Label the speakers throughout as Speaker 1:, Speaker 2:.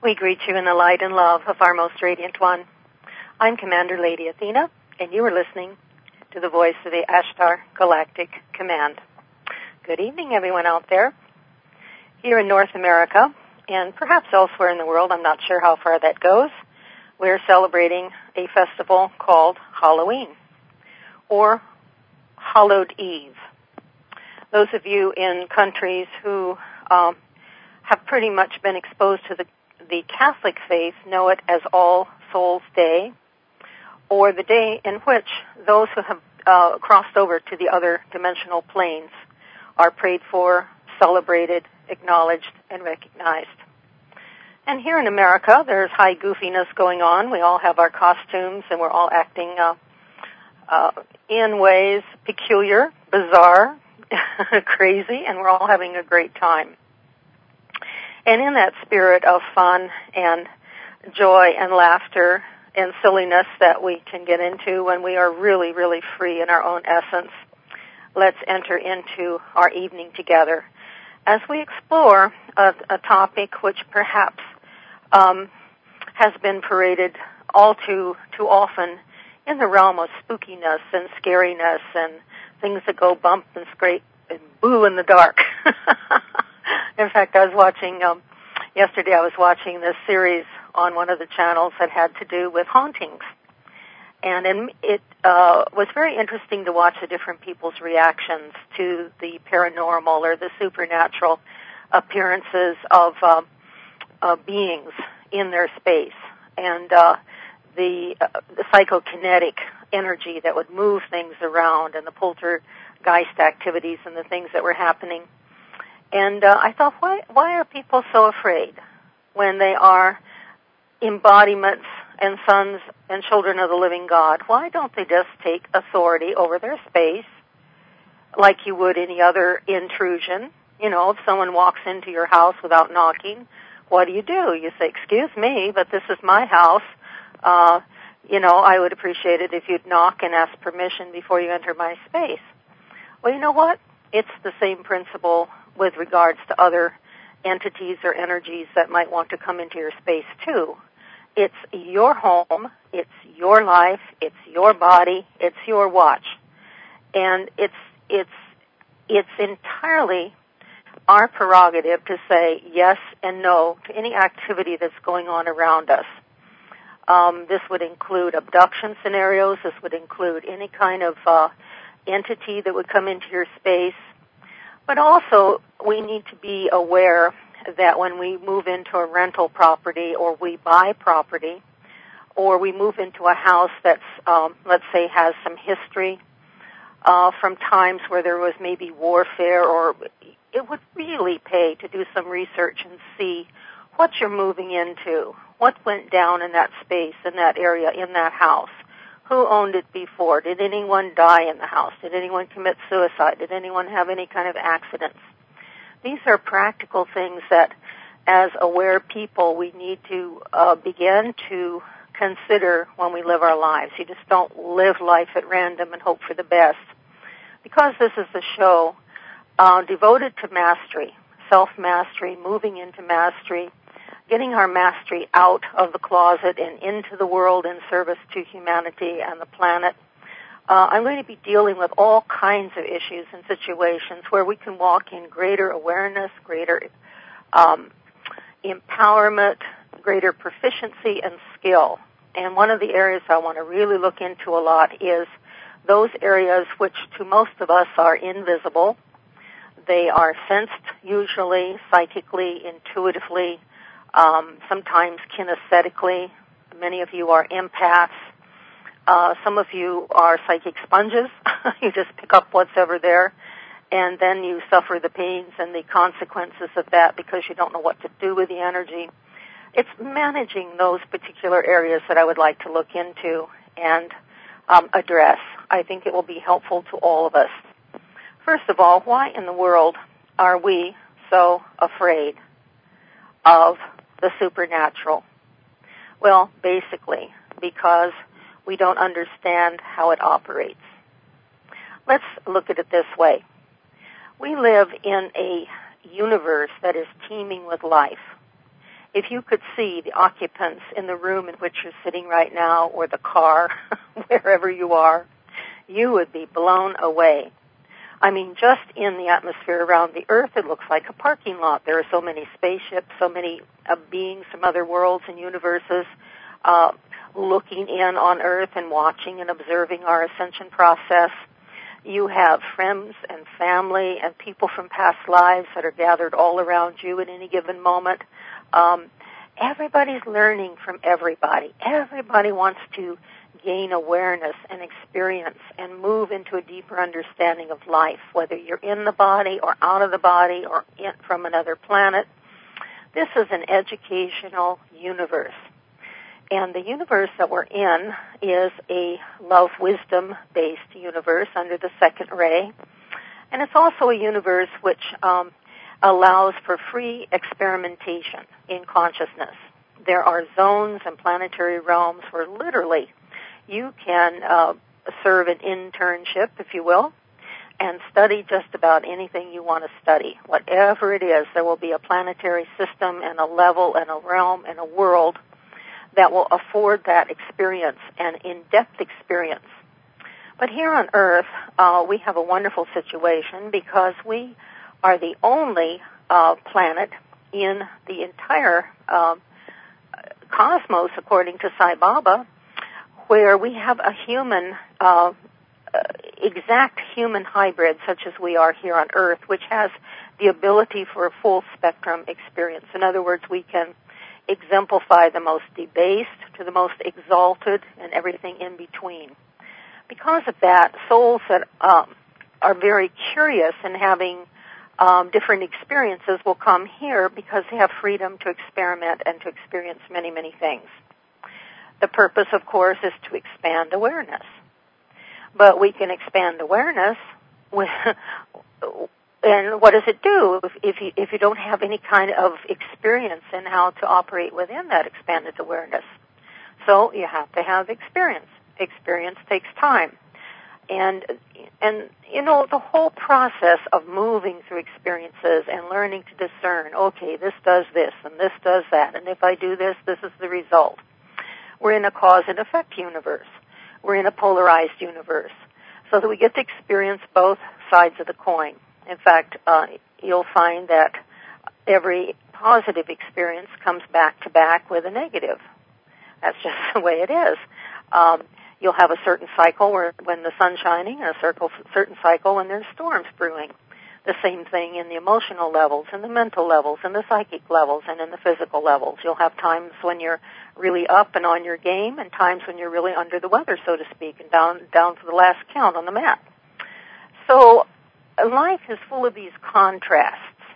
Speaker 1: We greet you in the light and love of our most radiant one. I'm Commander Lady Athena, and you are listening to the voice of the Ashtar Galactic Command. Good evening, everyone out there. Here in North America, and perhaps elsewhere in the world, I'm not sure how far that goes, we're celebrating a festival called Halloween, or Hallowed Eve. Those of you in countries who have pretty much been exposed to the Catholic faith know it as All Souls Day, or the day in which those who have crossed over to the other dimensional planes are prayed for, celebrated, acknowledged, and recognized. And here in America, there's high goofiness going on. We all have our costumes, and we're all acting in ways peculiar, bizarre, crazy, and we're all having a great time. And in that spirit of fun and joy and laughter and silliness that we can get into when we are really, really free in our own essence, let's enter into our evening together as we explore a topic which perhaps has been paraded all too often in the realm of spookiness and scariness and things that go bump and scrape and boo in the dark. In fact, yesterday I was watching this series on one of the channels that had to do with hauntings. And it was very interesting to watch the different people's reactions to the paranormal or the supernatural appearances of beings in their space, and the psychokinetic energy that would move things around, and the poltergeist activities and the things that were happening. And I thought, why are people so afraid when they are embodiments and sons and children of the living God? Why don't they just take authority over their space like you would any other intrusion? You know, if someone walks into your house without knocking, what do? You say, excuse me, but this is my house. I would appreciate it if you'd knock and ask permission before you enter my space. Well, you know what? It's the same principle with regards to other entities or energies that might want to come into your space too. It's your home, it's your life, it's your body, it's your watch. And it's entirely our prerogative to say yes and no to any activity that's going on around us. This would include abduction scenarios, this would include any kind of entity that would come into your space. But also, we need to be aware that when we move into a rental property, or we buy property, or we move into a house that's, let's say, has some history from times where there was maybe warfare, or it would really pay to do some research and see what you're moving into, what went down in that space, in that area, in that house. Who owned it before? Did anyone die in the house? Did anyone commit suicide? Did anyone have any kind of accidents? These are practical things that, as aware people, we need to begin to consider when we live our lives. You just don't live life at random and hope for the best. Because this is a show devoted to mastery, self-mastery, moving into mastery, getting our mastery out of the closet and into the world in service to humanity and the planet. I'm going to be dealing with all kinds of issues and situations where we can walk in greater awareness, greater empowerment, greater proficiency and skill. And one of the areas I want to really look into a lot is those areas which to most of us are invisible. They are sensed usually, psychically, intuitively, sometimes kinesthetically. Many of you are empaths. Some of you are psychic sponges. You just pick up what's ever there, and then you suffer the pains and the consequences of that because you don't know what to do with the energy. It's managing those particular areas that I would like to look into and address. I think it will be helpful to all of us. First of all, why in the world are we so afraid of the supernatural? Well, basically, because we don't understand how it operates. Let's look at it this way. We live in a universe that is teeming with life. if you could see the occupants in the room in which you're sitting right now, or the car, wherever you are, you would be blown away. I mean, just in the atmosphere around the Earth, it looks like a parking lot. There are so many spaceships, so many beings from other worlds and universes looking in on Earth and watching and observing our ascension process. You have friends and family and people from past lives that are gathered all around you at any given moment. Everybody's learning from everybody. Everybody wants to gain awareness and experience and move into a deeper understanding of life, whether you're in the body or out of the body or from another planet. This is an educational universe. And the universe that we're in is a love-wisdom-based universe under the second ray. And it's also a universe which allows for free experimentation in consciousness. There are zones and planetary realms where literally you can serve an internship, if you will, and study just about anything you want to study. Whatever it is, there will be a planetary system and a level and a realm and a world that will afford that experience, an in-depth experience. But here on Earth, we have a wonderful situation because we are the only planet in the entire cosmos, according to Sai Baba, where we have a human, exact human hybrid, such as we are here on Earth, which has the ability for a full spectrum experience. In other words, we can exemplify the most debased to the most exalted and everything in between. Because of that, souls that are very curious and having different experiences will come here because they have freedom to experiment and to experience many, many things. The purpose, of course, is to expand awareness. But we can expand awareness with, and what does it do if you don't have any kind of experience in how to operate within that expanded awareness? So you have to have experience. Experience takes time. And you know, the whole process of moving through experiences and learning to discern, okay, this does this and this does that, and if I do this, this is the result. We're in a cause and effect universe. We're in a polarized universe, so that we get to experience both sides of the coin. In fact, you'll find that every positive experience comes back to back with a negative. That's just the way it is. You'll have a certain cycle when the sun's shining, and a certain cycle when there's storms brewing. The same thing in the emotional levels, and the mental levels, and the psychic levels, and in the physical levels. You'll have times when you're really up and on your game, and times when you're really under the weather, so to speak, and down to the last count on the map. So life is full of these contrasts.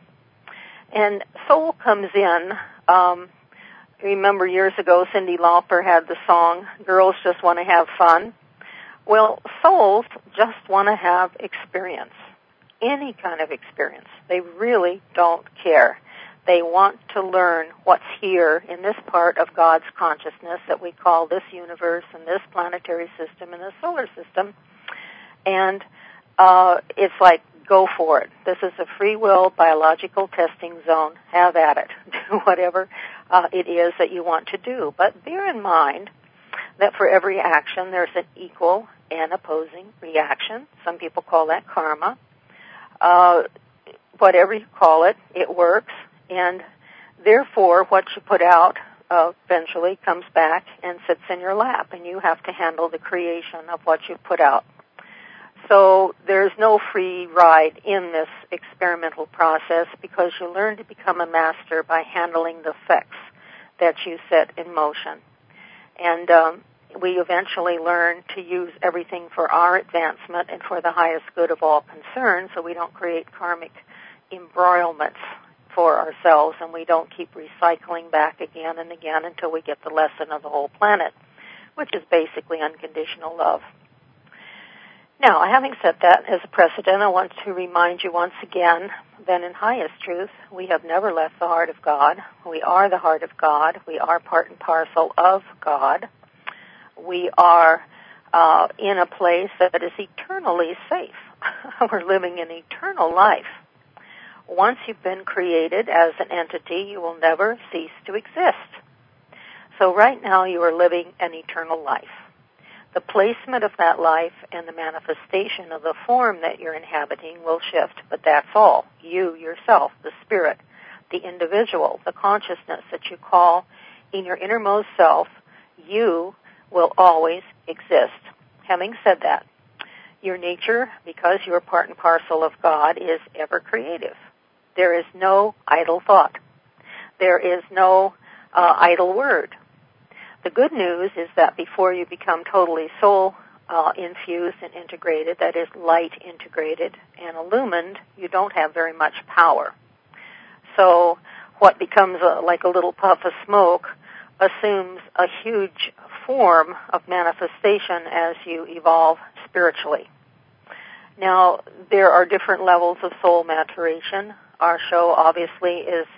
Speaker 1: And soul comes in. Remember years ago, Cyndi Lauper had the song, "Girls Just Want to Have Fun." Well, souls just want to have experience. Any kind of experience. They really don't care. They want to learn what's here in this part of God's consciousness that we call this universe and this planetary system and this solar system. And it's like, go for it. This is a free will biological testing zone. Have at it. Do whatever it is that you want to do. But bear in mind that for every action there's an equal and opposing reaction. Some people call that karma. Whatever you call it, it works. And therefore, what you put out eventually comes back and sits in your lap, and you have to handle the creation of what you put out. So there's no free ride in this experimental process because you learn to become a master by handling the effects that you set in motion. And we eventually learn to use everything for our advancement and for the highest good of all concerned, so we don't create karmic embroilments for ourselves, and we don't keep recycling back again and again until we get the lesson of the whole planet, which is basically unconditional love. Now, having said that as a precedent, I want to remind you once again that in highest truth, we have never left the heart of God. We are the heart of God. We are part and parcel of God. We are in a place that is eternally safe. We're living an eternal life. once you've been created as an entity, you will never cease to exist. So right now you are living an eternal life. The placement of that life and the manifestation of the form that you're inhabiting will shift, but that's all. You, yourself, the spirit, the individual, the consciousness that you call in your innermost self, you will always exist. Having said that, your nature, because you're part and parcel of God, is ever creative. There is no idle thought. There is no idle word. The good news is that before you become totally soul infused and integrated, that is light integrated and illumined, you don't have very much power. So what becomes like a little puff of smoke assumes a huge form of manifestation as you evolve spiritually. Now, there are different levels of soul maturation. Our show obviously is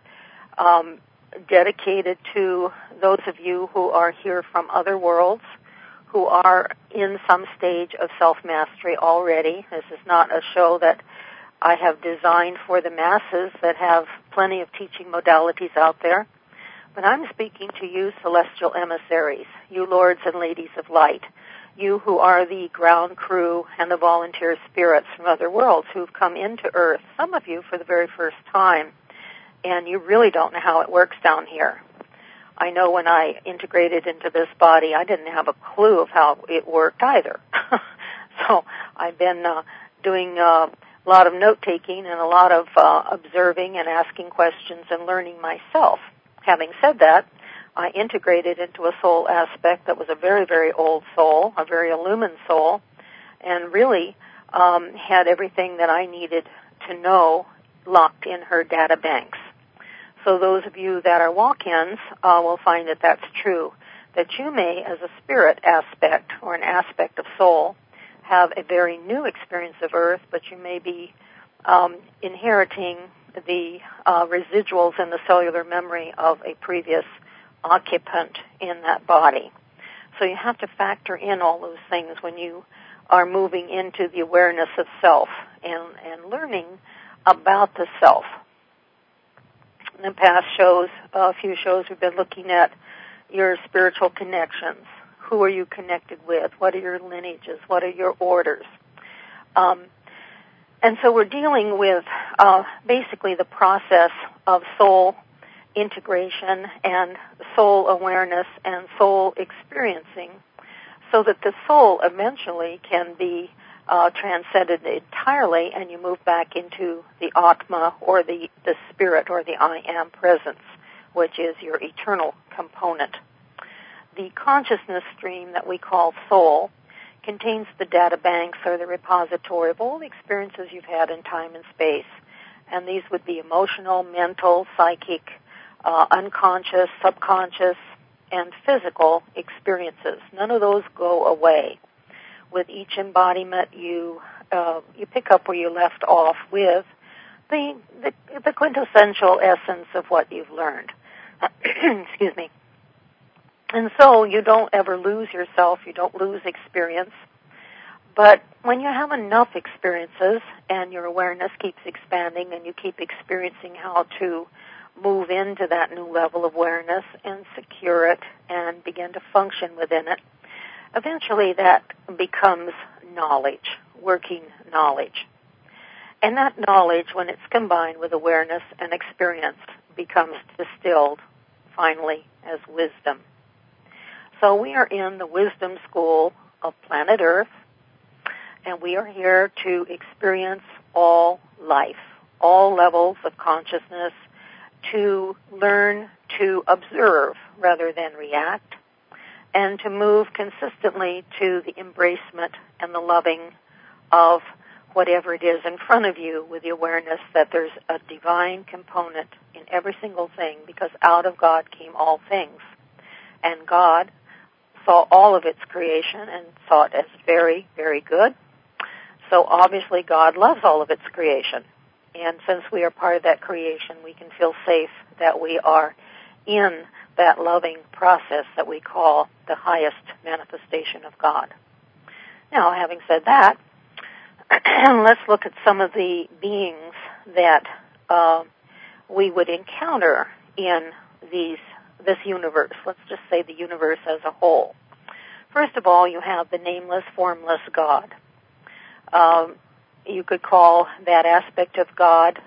Speaker 1: dedicated to those of you who are here from other worlds, who are in some stage of self-mastery already. This is not a show that I have designed for the masses that have plenty of teaching modalities out there. But I'm speaking to you celestial emissaries, you lords and ladies of light, you who are the ground crew and the volunteer spirits from other worlds who've come into Earth, some of you for the very first time, and you really don't know how it works down here. I know when I integrated into this body, I didn't have a clue of how it worked either. So I've been doing a lot of note-taking and a lot of observing and asking questions and learning myself. Having said that, I integrated into a soul aspect that was a very, very old soul, a very illumined soul, and really had everything that I needed to know locked in her data banks. So those of you that are walk-ins will find that that's true, that you may, as a spirit aspect or an aspect of soul, have a very new experience of Earth, but you may be inheriting the residuals in the cellular memory of a previous occupant in that body. So you have to factor in all those things when you are moving into the awareness of self and learning about the self. In the past shows, a few shows, we've been looking at your spiritual connections. Who are you connected with? What are your lineages? What are your orders? And so we're dealing with basically the process of soul integration and soul awareness and soul experiencing so that the soul eventually can be transcended entirely and you move back into the Atma or the spirit or the I am presence, which is your eternal component. The consciousness stream that we call soul contains the data banks or the repository of all the experiences you've had in time and space. And these would be emotional, mental, psychic, unconscious, subconscious, and physical experiences. None of those go away. With each embodiment, you pick up where you left off with the quintessential essence of what you've learned. Excuse me. And so you don't ever lose yourself, you don't lose experience. But when you have enough experiences and your awareness keeps expanding and you keep experiencing how to move into that new level of awareness and secure it and begin to function within it, eventually that becomes knowledge, working knowledge. And that knowledge, when it's combined with awareness and experience, becomes distilled finally as wisdom. So we are in the wisdom school of planet Earth, and we are here to experience all life, all levels of consciousness, to learn to observe rather than react, and to move consistently to the embracement and the loving of whatever it is in front of you with the awareness that there's a divine component in every single thing, because out of God came all things. And God saw all of its creation and saw it as very, very good. So obviously God loves all of its creation. And since we are part of that creation, we can feel safe that we are in that loving process that we call the highest manifestation of God. Now, having said that, let's look at some of the beings that we would encounter in this universe. Let's just say the universe as a whole. First of all, you have the nameless, formless God. You could call that aspect of God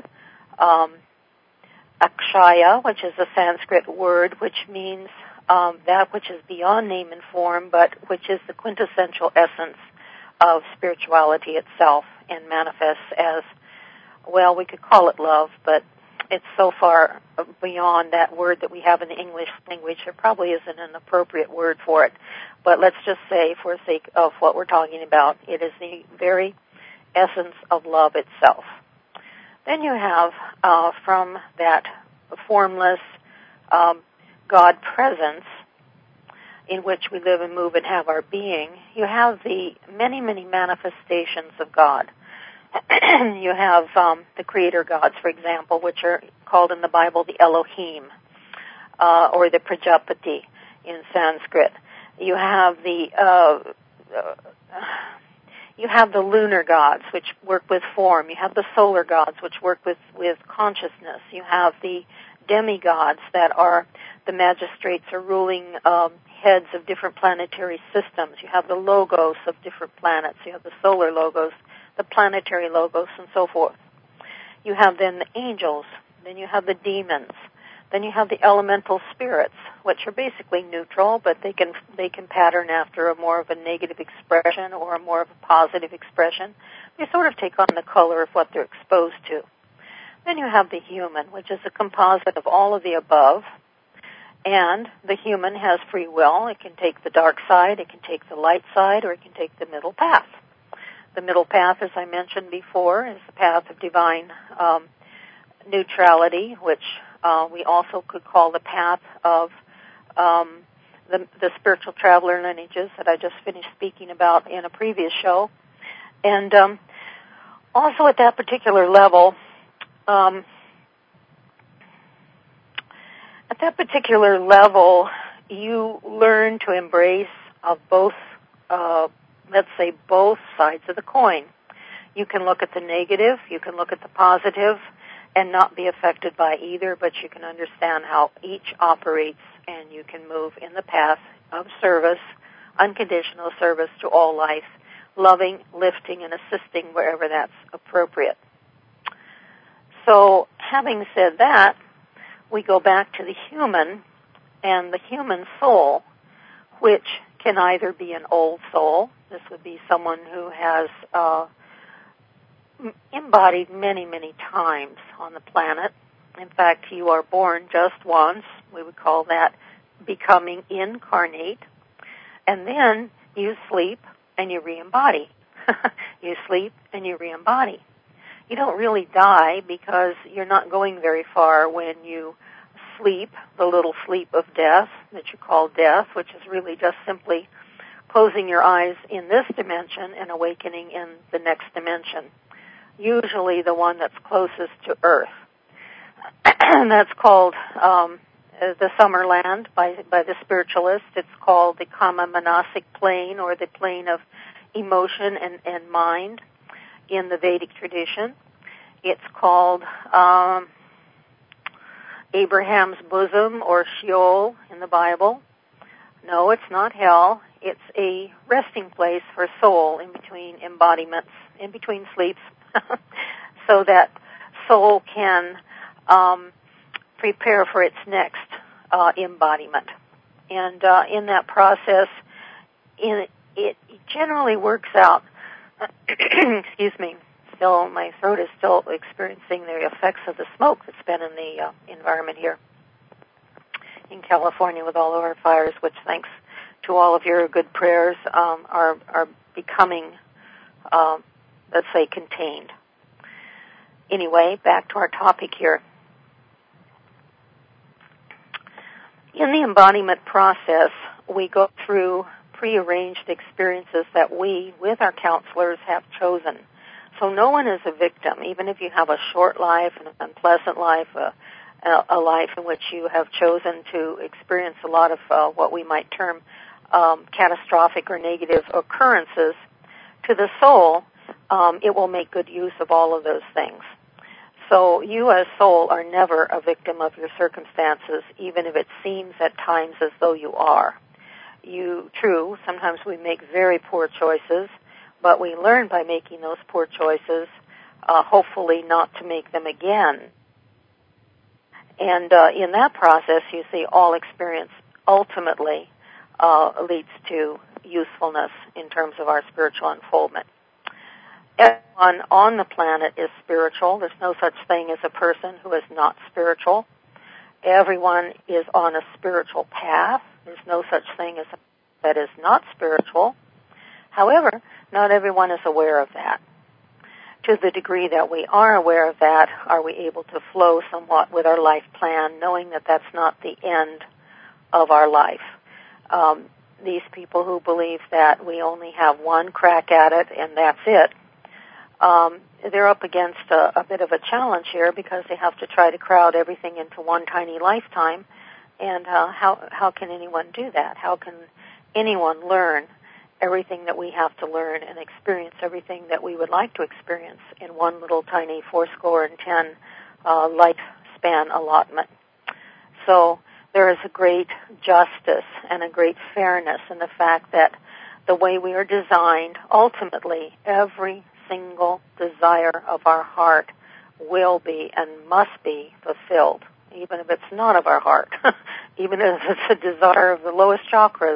Speaker 1: Akshaya, which is a Sanskrit word which means that which is beyond name and form, but which is the quintessential essence of spirituality itself and manifests as, well, we could call it love, but it's so far beyond that word that we have in the English language, there probably isn't an appropriate word for it. But let's just say, for the sake of what we're talking about, it is the very essence of love itself. Then you have, from that formless God presence in which we live and move and have our being, you have the many, many manifestations of God. You have the creator gods, for example, which are called in the Bible the Elohim, or the Prajapati in Sanskrit. You have the lunar gods, which work with form. You have the solar gods, which work with consciousness. You have the demigods that are the magistrates or ruling heads of different planetary systems. You have the logos of different planets. You have the solar logos, the planetary logos, and so forth. You have then the angels. Then you have the demons. Then you have the elemental spirits, which are basically neutral, but they can pattern after a more of a negative expression or a more of a positive expression. They sort of take on the color of what they're exposed to. Then you have the human, which is a composite of all of the above. And the human has free will. It can take the dark side, it can take the light side, or it can take the middle path. The middle path, as I mentioned before, is the path of divine neutrality, which we also could call the path of the spiritual traveler lineages that I just finished speaking about in a previous show. And also at that particular level, you learn to embrace both, let's say, both sides of the coin. You can look at the negative, you can look at the positive, and not be affected by either, but you can understand how each operates, and you can move in the path of service, unconditional service to all life, loving, lifting, and assisting wherever that's appropriate. So, having said that, we go back to the human and the human soul, which can either be an old soul. This would be someone who has embodied many, many times on the planet. In fact, you are born just once. We would call that becoming incarnate. And then you sleep and you re-embody. You sleep and you re-embody. You don't really die because you're not going very far when you sleep, the little sleep of death that you call death, which is really just simply closing your eyes in this dimension and awakening in the next dimension, usually the one that's closest to Earth. That's called the summer land by the spiritualists. It's called the Kama Manasic plane, or the plane of emotion and mind in the Vedic tradition. It's called Abraham's bosom, or Sheol in the Bible. No, it's not hell. It's a resting place for soul in between embodiments, in between sleeps, so that soul can prepare for its next embodiment. And in that process, it generally works out, excuse me, still my throat is still experiencing the effects of the smoke that's been in the environment here in California with all of our fires, which, thanks to all of your good prayers, are becoming, let's say, contained. Anyway, back to our topic here. In the embodiment process, we go through prearranged experiences that we, with our counselors, have chosen. So no one is a victim, even if you have a short life, an unpleasant life, a life in which you have chosen to experience a lot of what we might term catastrophic or negative occurrences. To the soul, it will make good use of all of those things. So you as soul are never a victim of your circumstances, even if it seems at times as though you are. True, sometimes we make very poor choices, but we learn by making those poor choices, hopefully not to make them again. And in that process, you see, all experience ultimately leads to usefulness in terms of our spiritual unfoldment. Everyone on the planet is spiritual. There's no such thing as a person who is not spiritual. Everyone is on a spiritual path. There's no such thing as that is not spiritual. However, not everyone is aware of that. To the degree that we are aware of that, are we able to flow somewhat with our life plan, knowing that that's not the end of our life? These people who believe that we only have one crack at it and that's it, they're up against a bit of a challenge here because they have to try to crowd everything into one tiny lifetime. And how can anyone do that? How can anyone learn everything that we have to learn and experience everything that we would like to experience in one little tiny 410 lifespan allotment? So there is a great justice and a great fairness in the fact that the way we are designed, ultimately every single desire of our heart will be and must be fulfilled, even if it's not of our heart, even if it's a desire of the lowest chakras.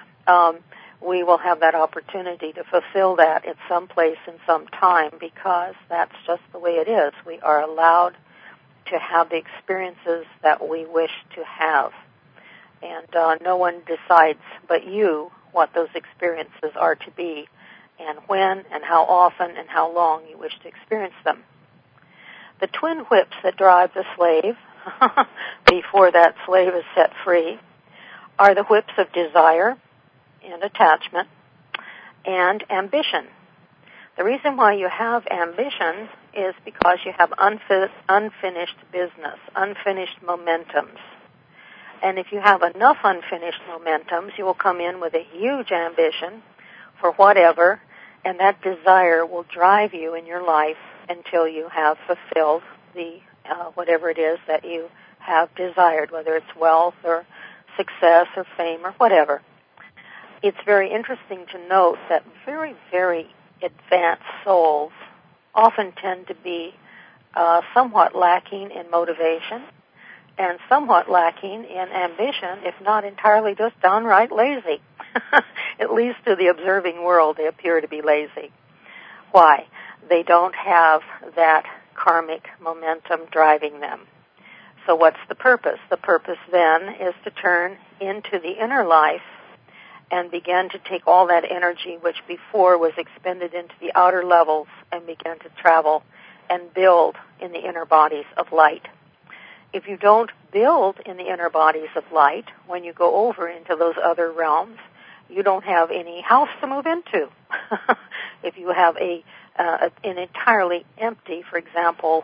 Speaker 1: We will have that opportunity to fulfill that at some place in some time, because that's just the way it is. We are allowed to have the experiences that we wish to have. And no one decides but you what those experiences are to be, and when and how often and how long you wish to experience them. The twin whips that drive the slave before that slave is set free are the whips of desire and attachment and ambition. The reason why you have ambition is because you have unfinished business, unfinished momentums. And if you have enough unfinished momentums, you will come in with a huge ambition for whatever, and that desire will drive you in your life until you have fulfilled the whatever it is that you have desired, whether it's wealth or success or fame or whatever. It's very interesting to note that very, very advanced souls often tend to be somewhat lacking in motivation and somewhat lacking in ambition, if not entirely just downright lazy. At least to the observing world, they appear to be lazy. Why? They don't have that karmic momentum driving them. So what's the purpose? The purpose then is to turn into the inner life and begin to take all that energy which before was expended into the outer levels and begin to travel and build in the inner bodies of light. If you don't build in the inner bodies of light, when you go over into those other realms, you don't have any house to move into. If you have an entirely empty, for example,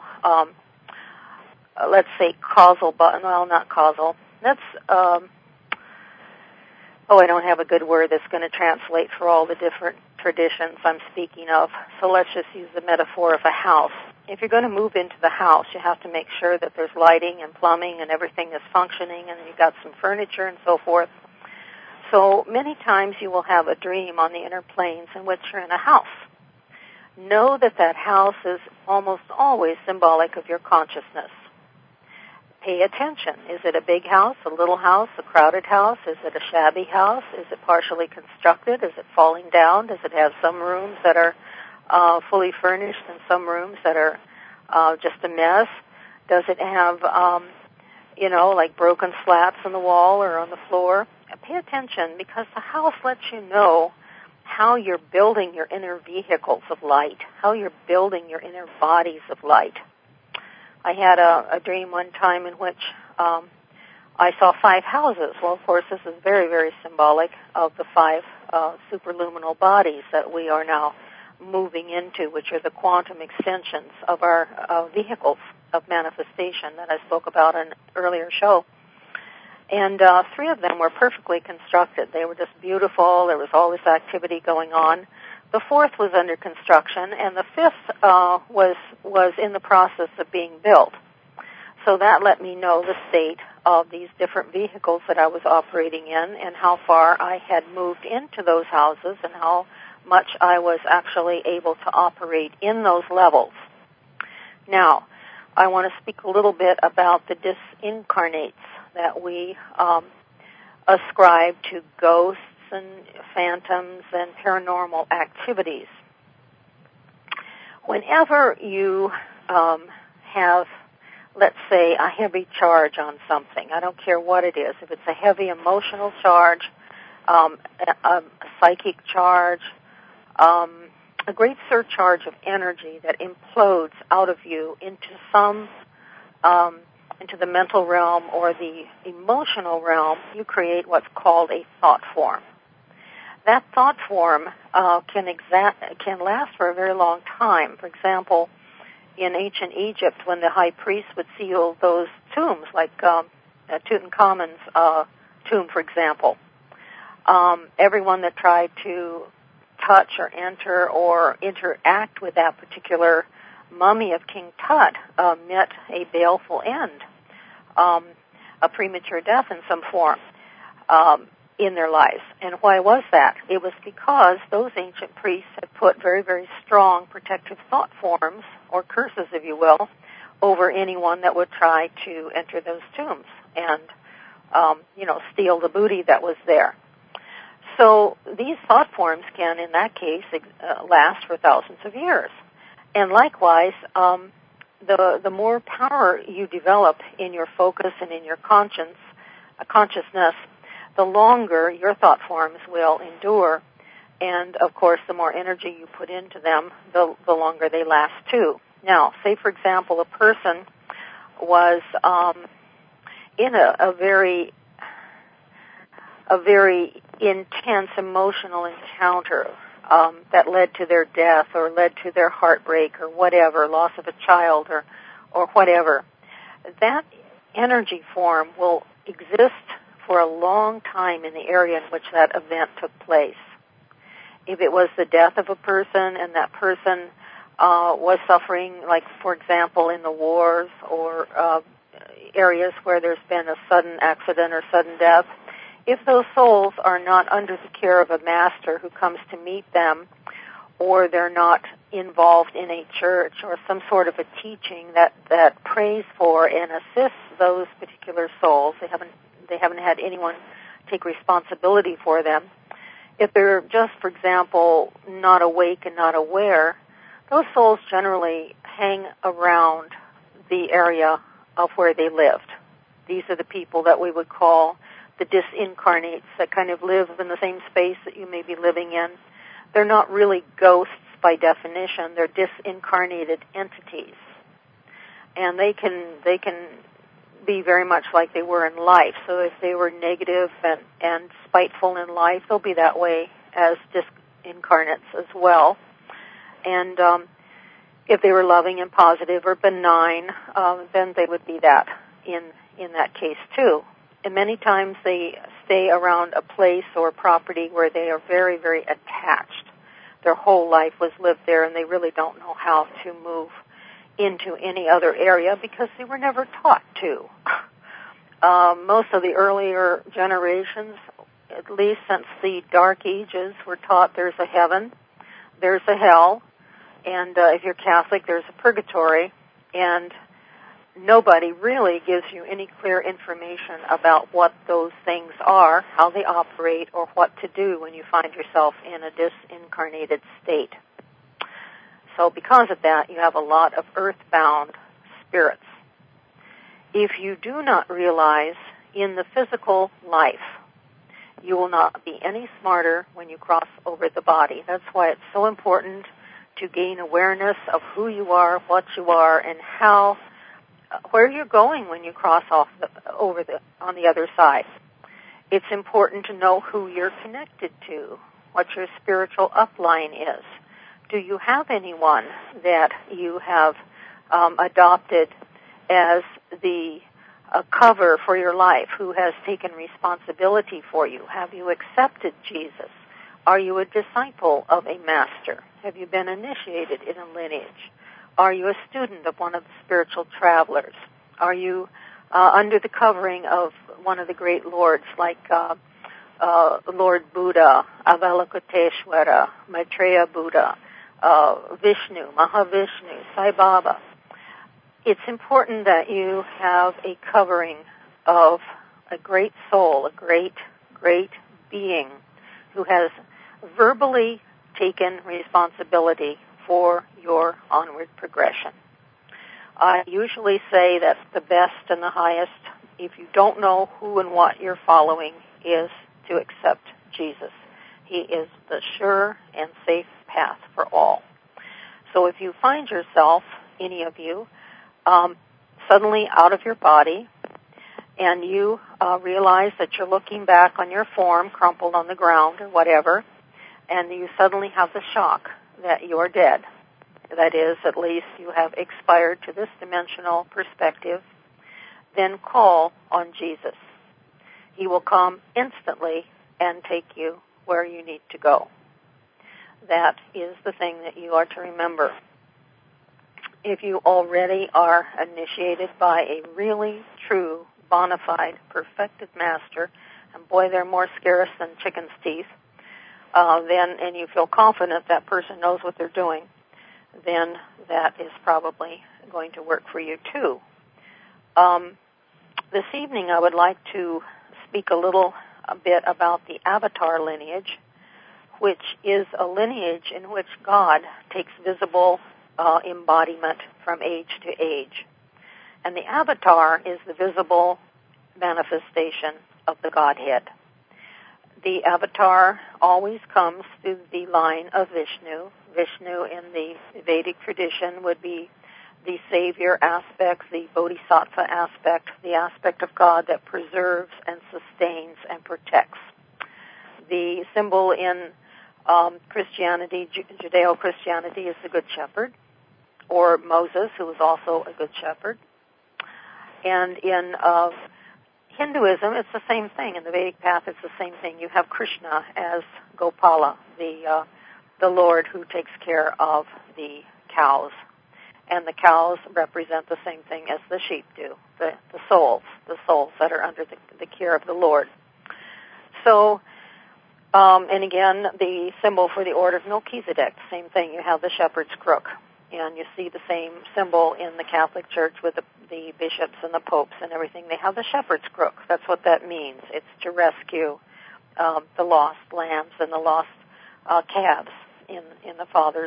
Speaker 1: let's say causal button, well, not causal, that's, I don't have a good word that's going to translate for all the different traditions I'm speaking of, so let's just use the metaphor of a house. If you're going to move into the house, you have to make sure that there's lighting and plumbing and everything is functioning, and you've got some furniture and so forth. So many times you will have a dream on the inner planes in which you're in a house. Know that that house is almost always symbolic of your consciousness. Pay attention. Is it a big house, a little house, a crowded house? Is it a shabby house? Is it partially constructed? Is it falling down? Does it have some rooms that are fully furnished and some rooms that are just a mess? Does it have, like broken slats on the wall or on the floor? Pay attention, because the house lets you know how you're building your inner vehicles of light, how you're building your inner bodies of light. I had a dream one time in which I saw 5 houses. Well, of course, this is very, very symbolic of the 5 superluminal bodies that we are now moving into, which are the quantum extensions of our vehicles of manifestation that I spoke about in an earlier show. And 3 of them were perfectly constructed. They were just beautiful. There was all this activity going on. The fourth was under construction, and the fifth was in the process of being built. So that let me know the state of these different vehicles that I was operating in and how far I had moved into those houses and how much I was actually able to operate in those levels. Now, I want to speak a little bit about the disincarnates that we ascribe to ghosts and phantoms and paranormal activities. Whenever you have, let's say, a heavy charge on something, I don't care what it is, if it's a heavy emotional charge, a psychic charge, a great surcharge of energy that implodes out of you into into the mental realm or the emotional realm, you create what's called a thought form. That thought form can last for a very long time. For example, in ancient Egypt, when the high priest would seal those tombs, like Tutankhamun's tomb, for example, everyone that tried to touch or enter or interact with that particular mummy of King Tut met a baleful end, a premature death in some form in their lives. And why was that? It was because those ancient priests had put very, very strong protective thought forms, or curses, if you will, over anyone that would try to enter those tombs and, steal the booty that was there. So these thought forms can, in that case, last for thousands of years. And likewise, the more power you develop in your focus and in your consciousness, the longer your thought forms will endure. And, of course, the more energy you put into them, the longer they last, too. Now, say, for example, a person was in a very intense emotional encounter that led to their death or led to their heartbreak or whatever, loss of a child or whatever. That energy form will exist for a long time in the area in which that event took place. If it was the death of a person and that person was suffering, like, for example, in the wars or areas where there's been a sudden accident or sudden death, if those souls are not under the care of a master who comes to meet them, or they're not involved in a church or some sort of a teaching that prays for and assists those particular souls, they haven't had anyone take responsibility for them. If they're just, for example, not awake and not aware, those souls generally hang around the area of where they lived. These are the people that we would call the disincarnates, that kind of live in the same space that you may be living in. They're not really ghosts by definition. They're disincarnated entities. And they can be very much like they were in life. So if they were negative and spiteful in life, they'll be that way as disincarnates as well. And if they were loving and positive or benign, then they would be that in that case too. And many times they stay around a place or property where they are very, very attached. Their whole life was lived there, and they really don't know how to move into any other area because they were never taught to. Most of the earlier generations, at least since the Dark Ages, were taught there's a heaven, there's a hell, and if you're Catholic, there's a purgatory, and nobody really gives you any clear information about what those things are, how they operate, or what to do when you find yourself in a disincarnated state. So because of that, you have a lot of earthbound spirits. If you do not realize in the physical life, you will not be any smarter when you cross over the body. That's why it's so important to gain awareness of who you are, what you are, and where you're going when you cross on the other side. It's important to know who you're connected to, what your spiritual upline is. Do you have anyone that you have adopted as the cover for your life, who has taken responsibility for you? Have you accepted Jesus? Are you a disciple of a master? Have you been initiated in a lineage? Are you a student of one of the spiritual travelers? Are you under the covering of one of the great lords like Lord Buddha, Avalokiteshvara, Maitreya Buddha, Vishnu, Mahavishnu, Sai Baba? It's important that you have a covering of a great soul, a great, great being who has verbally taken responsibility for your onward progression. I usually say that the best and the highest, if you don't know who and what you're following, is to accept Jesus. He is the sure and safe path for all. So if you find yourself, any of you, suddenly out of your body, and you realize that you're looking back on your form crumpled on the ground or whatever, and you suddenly have the shock that you're dead. That is, at least you have expired to this dimensional perspective, then call on Jesus. He will come instantly and take you where you need to go. That is the thing that you are to remember. If you already are initiated by a really true, bona fide, perfected master, and boy, they're more scarce than chicken's teeth, and you feel confident that person knows what they're doing, then that is probably going to work for you too. This evening I would like to speak a bit about the avatar lineage, which is a lineage in which God takes visible embodiment from age to age. And the avatar is the visible manifestation of the Godhead. The avatar always comes through the line of Vishnu. Vishnu in the Vedic tradition would be the savior aspect, the bodhisattva aspect, the aspect of God that preserves and sustains and protects. The symbol in Christianity, Judeo-Christianity, is the Good Shepherd, or Moses, who was also a Good Shepherd. And in Hinduism, it's the same thing. In the Vedic path, it's the same thing. You have Krishna as Gopala, the Lord who takes care of the cows. And the cows represent the same thing as the sheep do, the souls that are under the care of the Lord. So, and again, the symbol for the order of Melchizedek, same thing. You have the shepherd's crook. And you see the same symbol in the Catholic Church with the bishops and the popes and everything. They have the shepherd's crook. That's what that means. It's to rescue the lost lambs and the lost calves in the Father's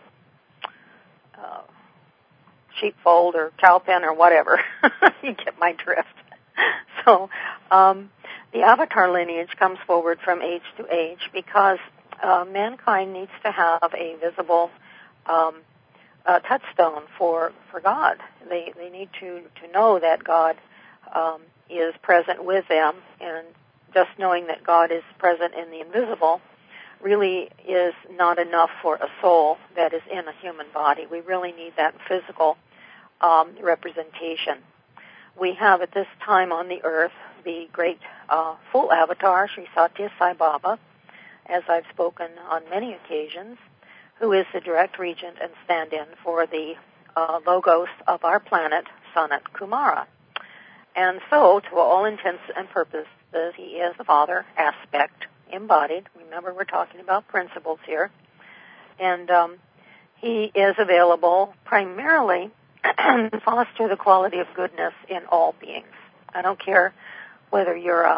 Speaker 1: sheepfold or cow pen or whatever. You get my drift. So the avatar lineage comes forward from age to age because mankind needs to have a visible touchstone for God. They need to know that God is present with them, and just knowing that God is present in the invisible really is not enough for a soul that is in a human body. We really need that physical representation. We have at this time on the earth the great full avatar, Sri Satya Sai Baba, as I've spoken on many occasions, who is the direct regent and stand-in for the logos of our planet, Sanat Kumara. And so, to all intents and purposes, he is the Father aspect embodied. Remember, we're talking about principles here. And he is available primarily to foster the quality of goodness in all beings. I don't care whether you're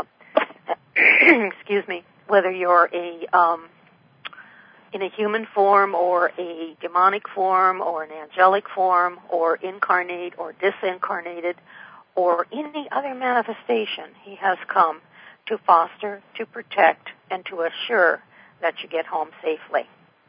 Speaker 1: whether you're in a human form or a demonic form or an angelic form or incarnate or disincarnated or any other manifestation. He has come to foster, to protect, and to assure that you get home safely.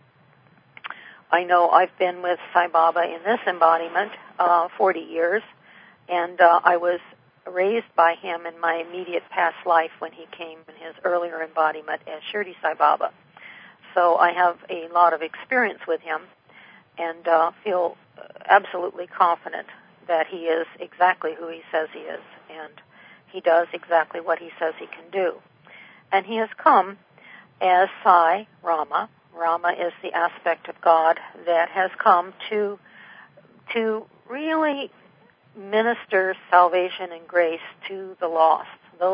Speaker 1: I know I've been with Sai Baba in this embodiment 40 years, and I was raised by him in my immediate past life when he came in his earlier embodiment as Shirdi Sai Baba. So I have a lot of experience with him and feel absolutely confident that he is exactly who he says he is, and he does exactly what he says he can do. And he has come as Sai, Rama. Rama is the aspect of God that has come to really minister salvation and grace to the lost.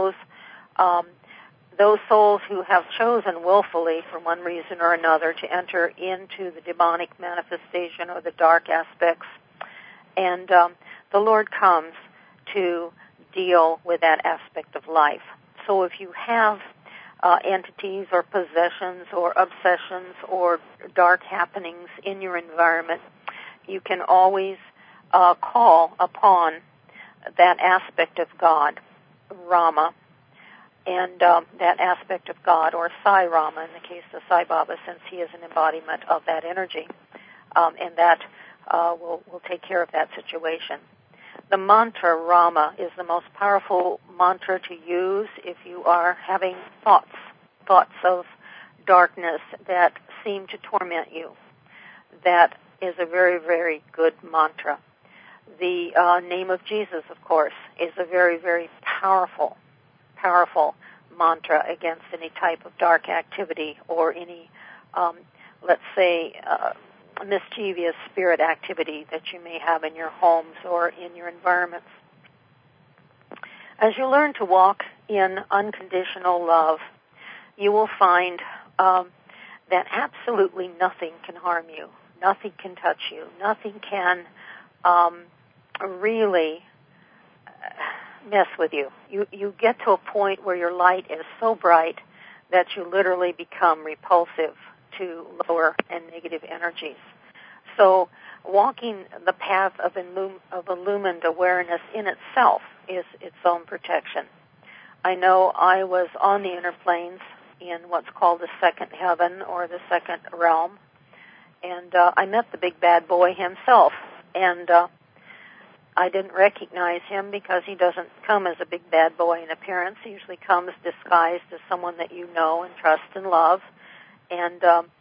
Speaker 1: Those souls who have chosen willfully, for one reason or another, to enter into the demonic manifestation or the dark aspects. And the Lord comes to deal with that aspect of life. So if you have entities or possessions or obsessions or dark happenings in your environment, you can always call upon that aspect of God, Rama, and that aspect of God, or Sai Rama in the case of Sai Baba, since he is an embodiment of that energy, and that will take care of that situation. The mantra Rama is the most powerful mantra to use if you are having thoughts of darkness that seem to torment you. That is a very, very good mantra. The name of Jesus, of course, is a very, very powerful mantra against any type of dark activity or any, let's say, mischievous spirit activity that you may have in your homes or in your environments. As you learn to walk in unconditional love, you will find that absolutely nothing can harm you. Nothing can touch you. Nothing can really mess with you. You get to a point where your light is so bright that you literally become repulsive to lower and negative energies. So walking the path of illumined awareness in itself is its own protection. I know I was on the inner planes in what's called the second heaven or the second realm, and I met the big bad boy himself, and I didn't recognize him because he doesn't come as a big bad boy in appearance. He usually comes disguised as someone that you know and trust and love, and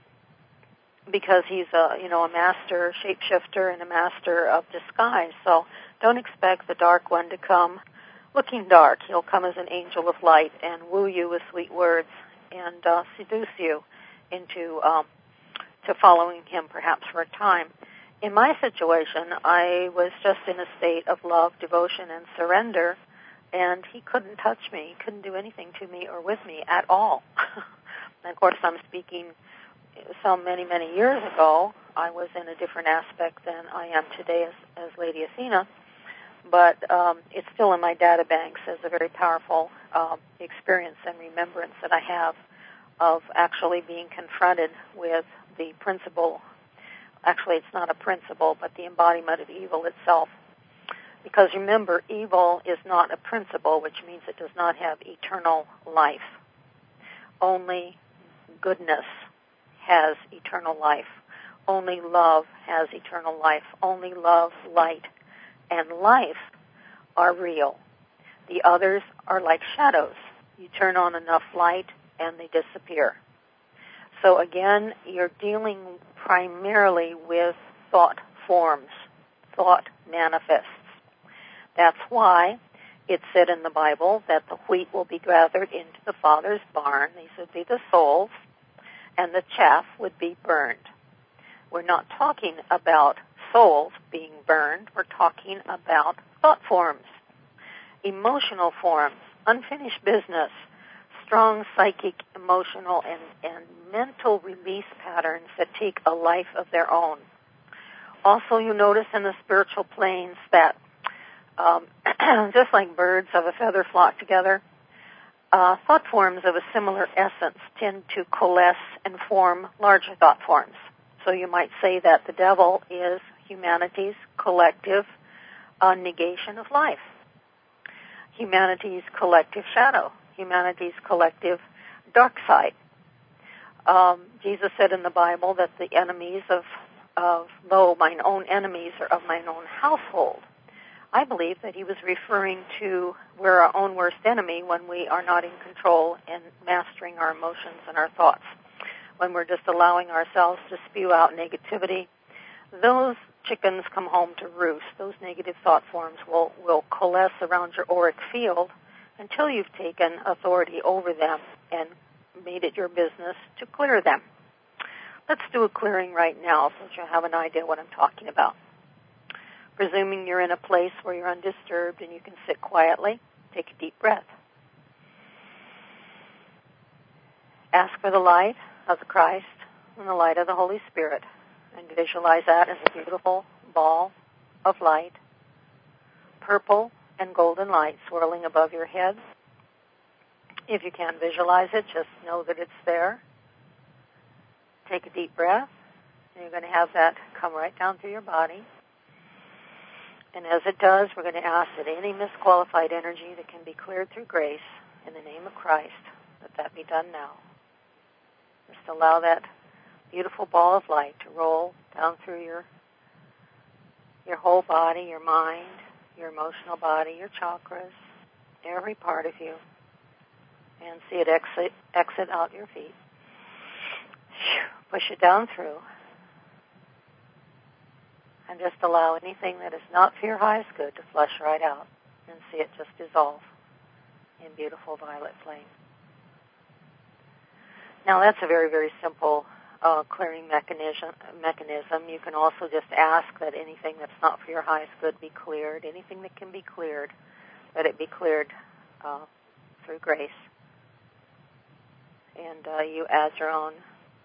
Speaker 1: because he's a master shapeshifter and a master of disguise. So don't expect the dark one to come looking dark. He'll come as an angel of light and woo you with sweet words and seduce you into to following him perhaps for a time. In my situation, I was just in a state of love, devotion, and surrender, and he couldn't touch me. He couldn't do anything to me or with me at all. And of course, I'm speaking so many, many years ago. I was in a different aspect than I am today as Lady Athena, but it's still in my data banks as a very powerful experience and remembrance that I have of actually being confronted with the principle. Actually, it's not a principle, but the embodiment of evil itself. Because remember, evil is not a principle, which means it does not have eternal life. Only goodness has eternal life. Only love has eternal life. Only love, light, and life are real. The others are like shadows. You turn on enough light and they disappear. So again, you're dealing primarily with thought forms, thought manifests. That's why it said in the Bible that the wheat will be gathered into the Father's barn. These would be the souls, and the chaff would be burned. We're not talking about souls being burned. We're talking about thought forms, emotional forms, unfinished business, strong psychic, emotional, and mental release patterns that take a life of their own. Also, you notice in the spiritual planes that just like birds of a feather flock together, thought forms of a similar essence tend to coalesce and form larger thought forms. So you might say that the devil is humanity's collective negation of life, humanity's collective shadow, humanity's collective dark side. Jesus said in the Bible that the enemies of lo, mine own enemies are of mine own household. I believe that he was referring to we're our own worst enemy when we are not in control and mastering our emotions and our thoughts. When we're just allowing ourselves to spew out negativity, those chickens come home to roost. Those negative thought forms will coalesce around your auric field until you've taken authority over them and made it your business to clear them. Let's do a clearing right now so that you'll have an idea what I'm talking about. Presuming you're in a place where you're undisturbed and you can sit quietly, take a deep breath. Ask for the light of the Christ and the light of the Holy Spirit, and visualize that as a beautiful ball of light, purple and golden light swirling above your head. If you can't visualize it, just know that it's there. Take a deep breath, and you're going to have that come right down through your body. And as it does, we're going to ask that any misqualified energy that can be cleared through grace in the name of Christ, that be done now. Just allow that beautiful ball of light to roll down through your whole body, your mind, your emotional body, your chakras, every part of you, and see it exit out your feet. Push it down through, and just allow anything that is not for your highest good to flush right out, and see it just dissolve in beautiful violet flame. Now that's a very, very simple clearing mechanism. You can also just ask that anything that's not for your highest good be cleared. Anything that can be cleared, that it be cleared through grace. And you add your own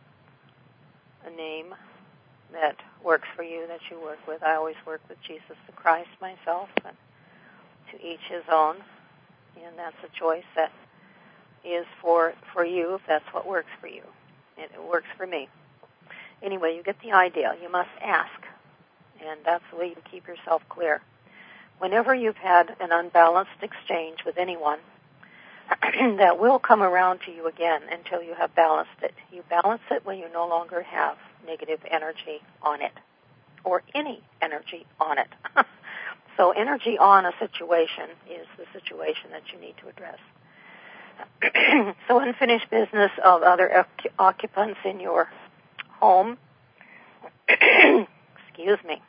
Speaker 1: name that works for you, that you work with. I always work with Jesus the Christ myself, and to each his own. And that's a choice that is for you, if that's what works for you. And it works for me. Anyway, you get the idea. You must ask. And that's the way you keep yourself clear. Whenever you've had an unbalanced exchange with anyone, that will come around to you again until you have balanced it. You balance it when you no longer have negative energy on it, or any energy on it. So energy on a situation is the situation that you need to address. So unfinished business of other occupants in your home, excuse me,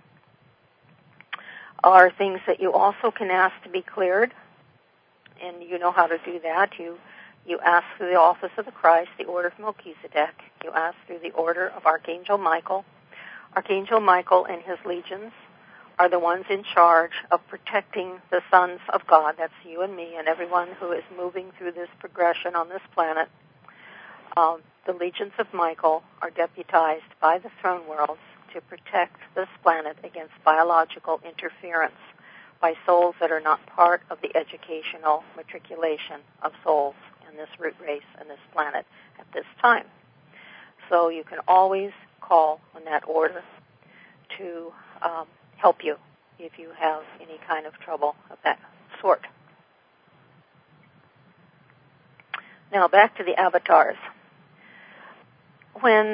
Speaker 1: are things that you also can ask to be cleared, and you know how to do that. You ask through the office of the Christ, the order of Melchizedek. You ask through the order of Archangel Michael. Archangel Michael and his legions are the ones in charge of protecting the sons of God. That's you and me and everyone who is moving through this progression on this planet. The legions of Michael are deputized by the throne worlds to protect this planet against biological interference by souls that are not part of the educational matriculation of souls in this root race and this planet at this time. So you can always call on that order to help you if you have any kind of trouble of that sort. Now back to the avatars. When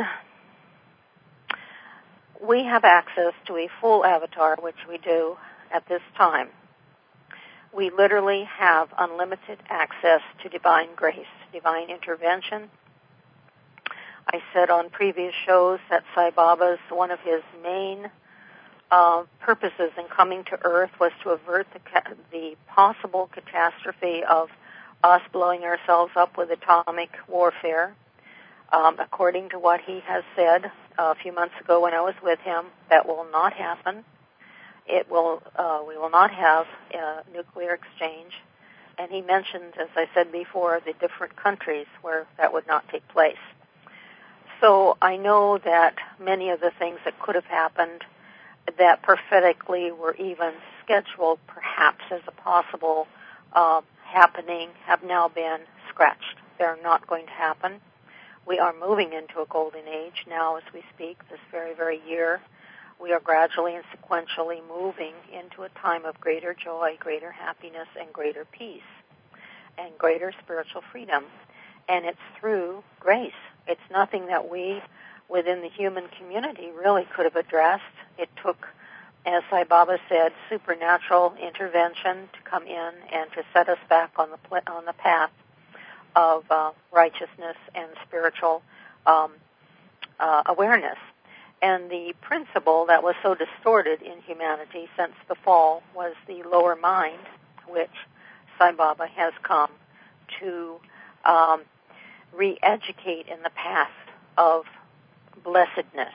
Speaker 1: we have access to a full avatar, which we do at this time, we literally have unlimited access to divine grace, divine intervention. I said on previous shows that Sai Baba's one of his main purposes in coming to Earth was to avert the possible catastrophe of us blowing ourselves up with atomic warfare. According to what he has said a few months ago when I was with him, that will not happen. We will not have a nuclear exchange. And he mentioned, as I said before, the different countries where that would not take place. So I know that many of the things that could have happened that prophetically were even scheduled perhaps as a possible happening have now been scratched. They're not going to happen. We are moving into a golden age now as we speak, this very, very year. We are gradually and sequentially moving into a time of greater joy, greater happiness, and greater peace, and greater spiritual freedom. And it's through grace. It's nothing that we, within the human community, really could have addressed. It took, as Sai Baba said, supernatural intervention to come in and to set us back on the path of righteousness and spiritual awareness. And the principle that was so distorted in humanity since the fall was the lower mind, which Sai Baba has come to re-educate in the path of blessedness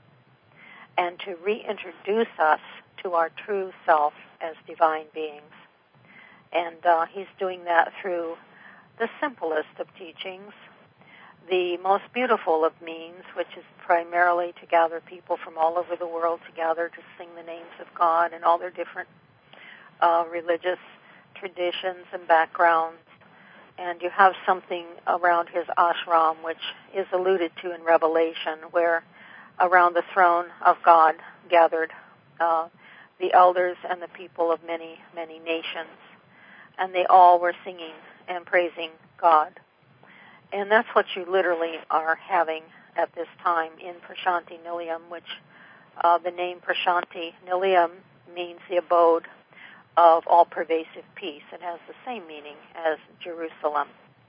Speaker 1: and to reintroduce us to our true self as divine beings. And he's doing that through the simplest of teachings, the most beautiful of means, which is primarily to gather people from all over the world together to sing the names of God and all their different religious traditions and backgrounds. And you have something around his ashram, which is alluded to in Revelation, where around the throne of God gathered the elders and the people of many, many nations. And they all were singing and praising God. And that's what you literally are having at this time in Prashanti Nilayam, which the name Prashanti Nilayam means the abode of all-pervasive peace. It has the same meaning as Jerusalem.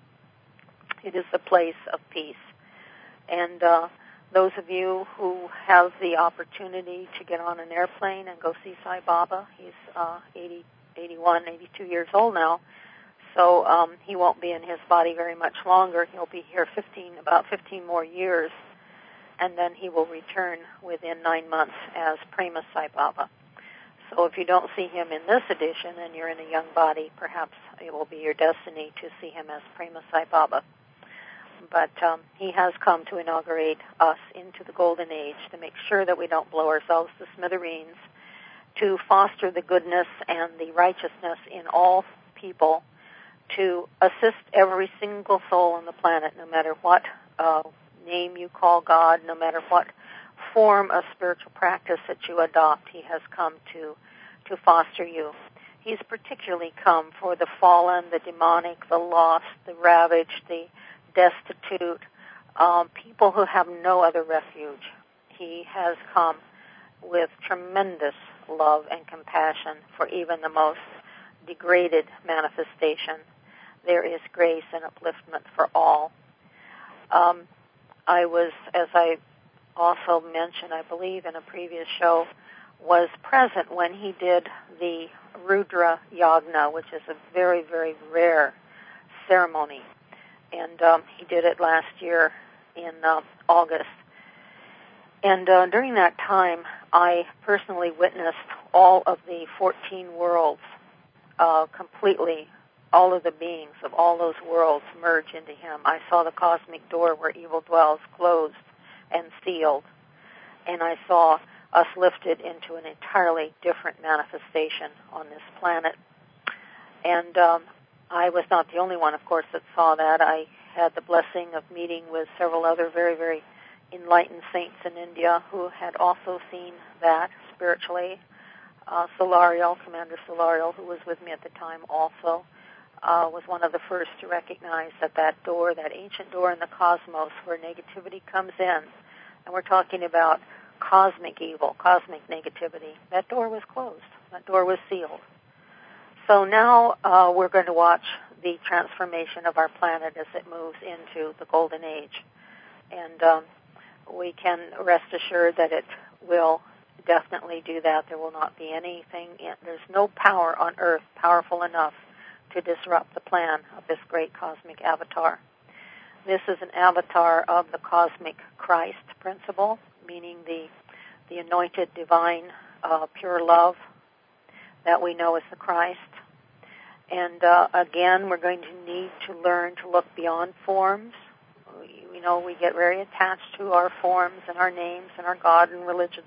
Speaker 1: It is the place of peace. And those of you who have the opportunity to get on an airplane and go see Sai Baba, he's 81, 82 years old now, so he won't be in his body very much longer. He'll be here about 15 more years, and then he will return within 9 months as Prema Sai Baba. So if you don't see him in this edition and you're in a young body, perhaps it will be your destiny to see him as Prema Sai Baba. But he has come to inaugurate us into the golden age, to make sure that we don't blow ourselves to smithereens, to foster the goodness and the righteousness in all people, to assist every single soul on the planet, no matter what name you call God, no matter what form of spiritual practice that you adopt. He has come to foster you. He's particularly come for the fallen, the demonic, the lost, the ravaged, the destitute, people who have no other refuge. He has come with tremendous love and compassion for even the most degraded manifestation. There is grace and upliftment for all. I was, as I also mentioned, I believe in a previous show, was present when he did the Rudra Yagna, which is a very, very rare ceremony. And he did it last year in August. And during that time, I personally witnessed all of the 14 worlds completely, all of the beings of all those worlds merge into him. I saw the cosmic door where evil dwells closed and sealed. And I saw us lifted into an entirely different manifestation on this planet. And I was not the only one, of course, that saw that. I had the blessing of meeting with several other very, very enlightened saints in India who had also seen that spiritually. Solarial, Commander Solarial, who was with me at the time also, was one of the first to recognize that door, that ancient door in the cosmos where negativity comes in, and we're talking about cosmic evil, cosmic negativity, that door was closed. That door was sealed. So now we're going to watch the transformation of our planet as it moves into the golden age. And we can rest assured that it will definitely do that. There will not be anything, there's no power on earth powerful enough to disrupt the plan of this great cosmic avatar. This is an avatar of the cosmic Christ principle, meaning the anointed divine pure love that we know as the Christ. And again, we're going to need to learn to look beyond forms. We get very attached to our forms and our names and our God and religious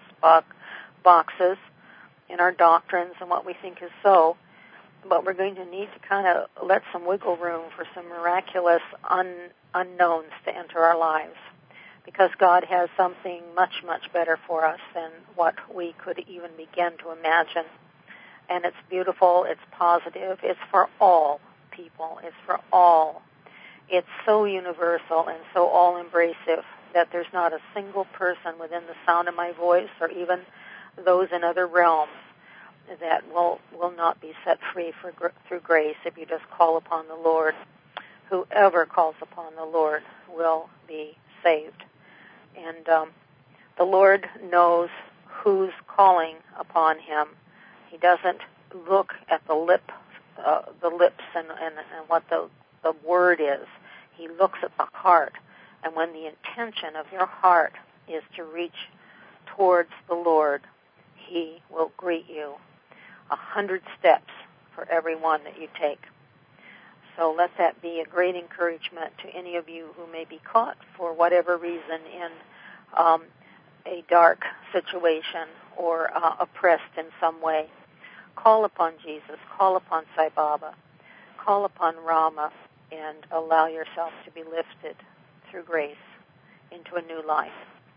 Speaker 1: boxes and our doctrines and what we think is so. But we're going to need to kind of let some wiggle room for some miraculous unknowns to enter our lives, because God has something much, much better for us than what we could even begin to imagine. And it's beautiful, it's positive, it's for all people, it's for all. It's so universal and so all-embracive that there's not a single person within the sound of my voice, or even those in other realms, that will not be set free through grace if you just call upon the Lord. Whoever calls upon the Lord will be saved. And the Lord knows who's calling upon him. He doesn't look at the lips and what the word is. He looks at the heart. And when the intention of your heart is to reach towards the Lord, He will greet you 100 steps for every one that you take. So let that be a great encouragement to any of you who may be caught for whatever reason in a dark situation or oppressed in some way. Call upon Jesus, call upon Sai Baba, call upon Rama, and allow yourself to be lifted through grace into a new life.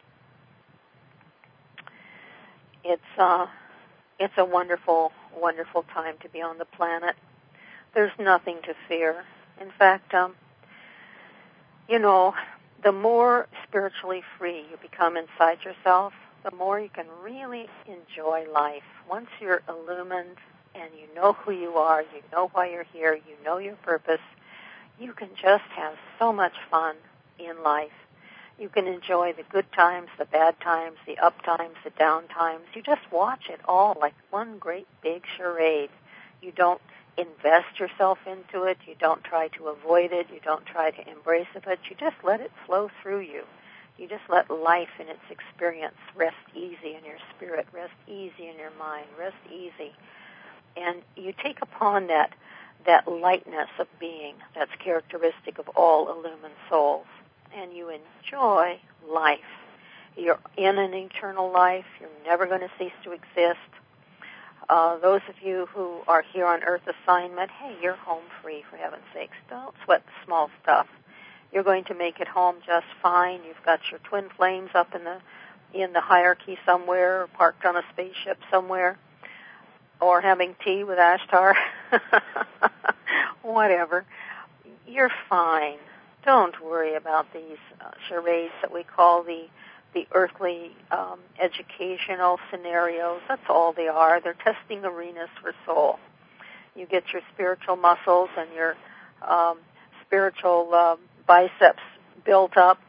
Speaker 1: It's a wonderful, wonderful time to be on the planet. There's nothing to fear. In fact, the more spiritually free you become inside yourself, the more you can really enjoy life. Once you're illumined and you know who you are, you know why you're here, you know your purpose, you can just have so much fun in life. You can enjoy the good times, the bad times, the up times, the down times. You just watch it all like one great big charade. You don't invest yourself into it. You don't try to avoid it. You don't try to embrace it, but you just let it flow through you. You just let life in its experience rest easy in your spirit, rest easy in your mind, rest easy. And you take upon that lightness of being that's characteristic of all illumined souls. And you enjoy life. You're in an eternal life. You're never going to cease to exist. Those of you who are here on Earth assignment, hey, you're home free, for heaven's sakes. Don't sweat the small stuff. You're going to make it home just fine. You've got your twin flames up in the hierarchy somewhere, or parked on a spaceship somewhere, or having tea with Ashtar. Whatever. You're fine. Don't worry about these charades that we call the earthly educational scenarios. That's all they are. They're testing arenas for soul. You get your spiritual muscles and your spiritual biceps built up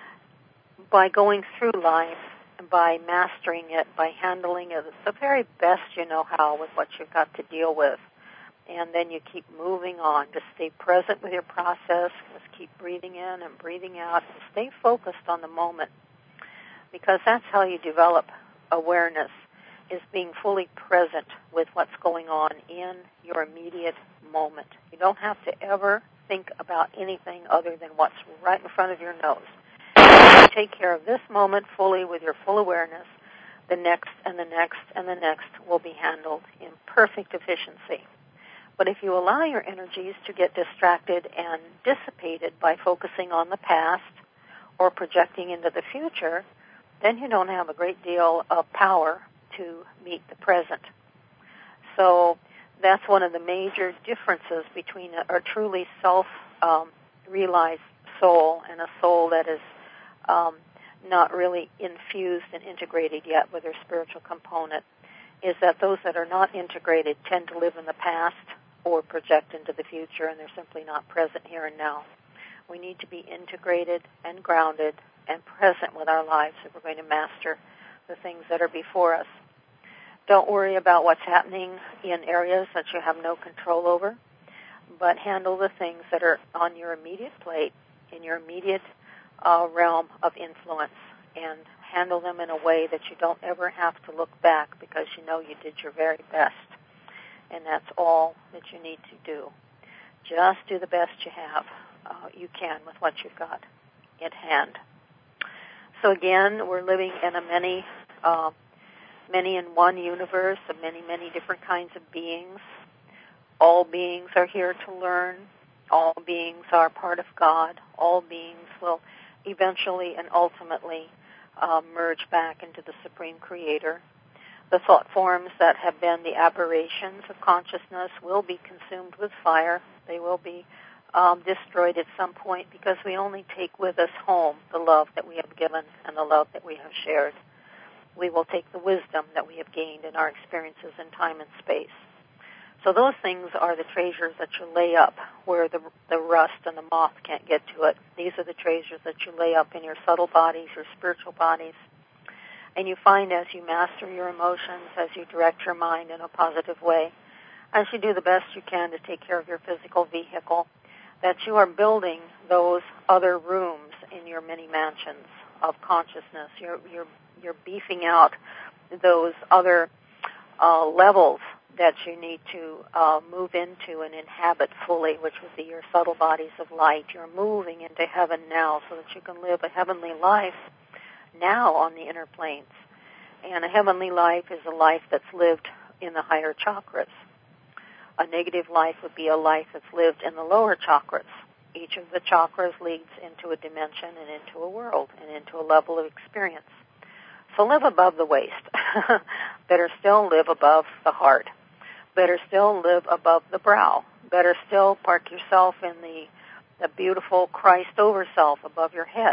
Speaker 1: by going through life, by mastering it, by handling it. It's the very best you know how with what you've got to deal with. And then you keep moving on. Just stay present with your process. Just keep breathing in and breathing out. And stay focused on the moment, because that's how you develop awareness, is being fully present with what's going on in your immediate moment. You don't have to ever think about anything other than what's right in front of your nose. You take care of this moment fully with your full awareness. The next and the next and the next will be handled in perfect efficiency. But if you allow your energies to get distracted and dissipated by focusing on the past or projecting into the future, then you don't have a great deal of power to meet the present. So that's one of the major differences between a truly self-realized soul and a soul that is not really infused and integrated yet with their spiritual component, is that those that are not integrated tend to live in the past or project into the future, and they're simply not present here and now. We need to be integrated and grounded and present with our lives if we're going to master the things that are before us. Don't worry about what's happening in areas that you have no control over, but handle the things that are on your immediate plate, in your immediate realm of influence, and handle them in a way that you don't ever have to look back, because you know you did your very best. And that's all that you need to do. Just do the best you can with what you've got in hand. So again, we're living in a many in one universe of many, many different kinds of beings. All beings are here to learn. All beings are part of God. All beings will eventually and ultimately merge back into the Supreme Creator. The thought forms that have been the aberrations of consciousness will be consumed with fire. They will be destroyed at some point, because we only take with us home the love that we have given and the love that we have shared. We will take the wisdom that we have gained in our experiences in time and space. So those things are the treasures that you lay up where the rust and the moth can't get to it. These are the treasures that you lay up in your subtle bodies, your spiritual bodies. And you find as you master your emotions, as you direct your mind in a positive way, as you do the best you can to take care of your physical vehicle, that you are building those other rooms in your many mansions of consciousness. You're beefing out those other levels that you need to move into and inhabit fully, which would be your subtle bodies of light. You're moving into heaven now so that you can live a heavenly life now on the inner planes. And a heavenly life is a life that's lived in the higher chakras. A negative life would be a life that's lived in the lower chakras. Each of the chakras leads into a dimension and into a world and into a level of experience. So live above the waist. Better still live above the heart. Better still live above the brow. Better still park yourself in the beautiful Christ over self above your head,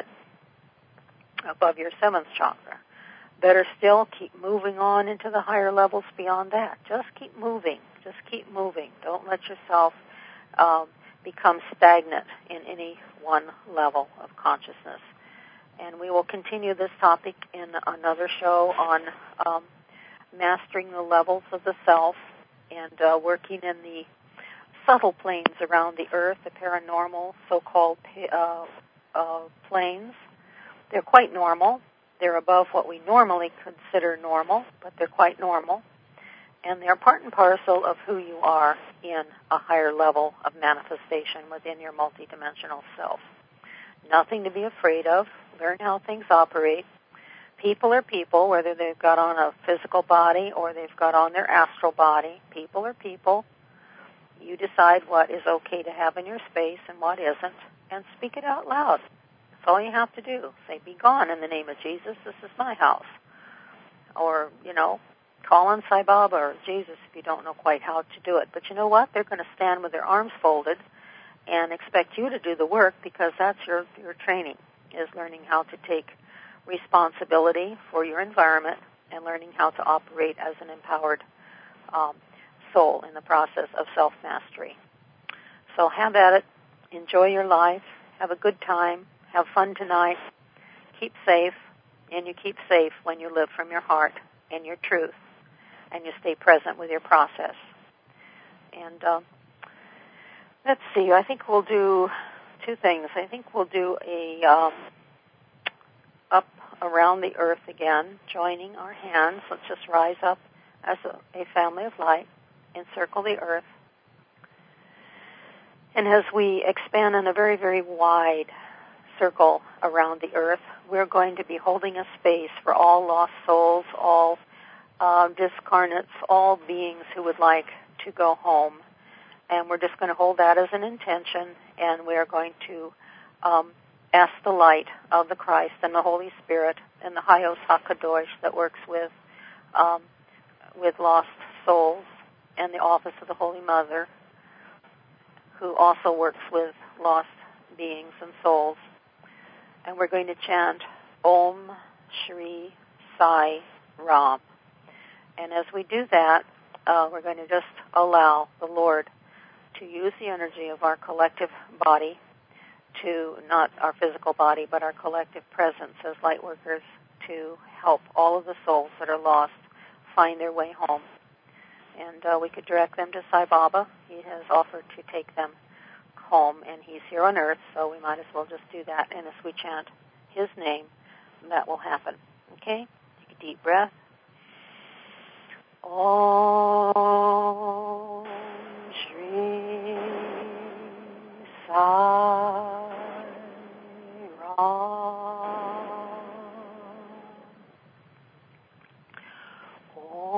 Speaker 1: above your seventh chakra. Better still keep moving on into the higher levels beyond that. Just keep moving. Just keep moving. Don't let yourself become stagnant in any one level of consciousness. And we will continue this topic in another show on mastering the levels of the self and working in the subtle planes around the earth, the paranormal so-called planes. They're quite normal. They're above what we normally consider normal, but they're quite normal. And they're part and parcel of who you are in a higher level of manifestation within your multidimensional self. Nothing to be afraid of. Learn how things operate. People are people, whether they've got on a physical body or they've got on their astral body. People are people. You decide what is okay to have in your space and what isn't, and speak it out loud. That's all you have to do. Say, be gone in the name of Jesus. This is my house. Or, call on Sai Baba or Jesus if you don't know quite how to do it. But you know what? They're going to stand with their arms folded and expect you to do the work, because that's your training, is learning how to take responsibility for your environment and learning how to operate as an empowered soul in the process of self-mastery. So have at it. Enjoy your life. Have a good time. Have fun tonight. Keep safe. And you keep safe when you live from your heart and your truth, and you stay present with your process. And let's see, I think we'll do two things. I think we'll do a up around the earth again, joining our hands. Let's just rise up as a family of light, encircle the earth. And as we expand in a very, very wide circle around the earth, we're going to be holding a space for all lost souls, all discarnates, all beings who would like to go home. And we're just going to hold that as an intention, and we're going to ask the light of the Christ and the Holy Spirit and the Hayos HaKadosh that works with lost souls, and the Office of the Holy Mother, who also works with lost beings and souls. And we're going to chant Om Shri Sai Ram. And as we do that, we're going to just allow the Lord to use the energy of our collective body to, not our physical body, but our collective presence as light workers, to help all of the souls that are lost find their way home. And we could direct them to Sai Baba. He has offered to take them home, and he's here on earth, so we might as well just do that. And as we chant his name, that will happen. Okay? Take a deep breath. Om Shri Sai Ram.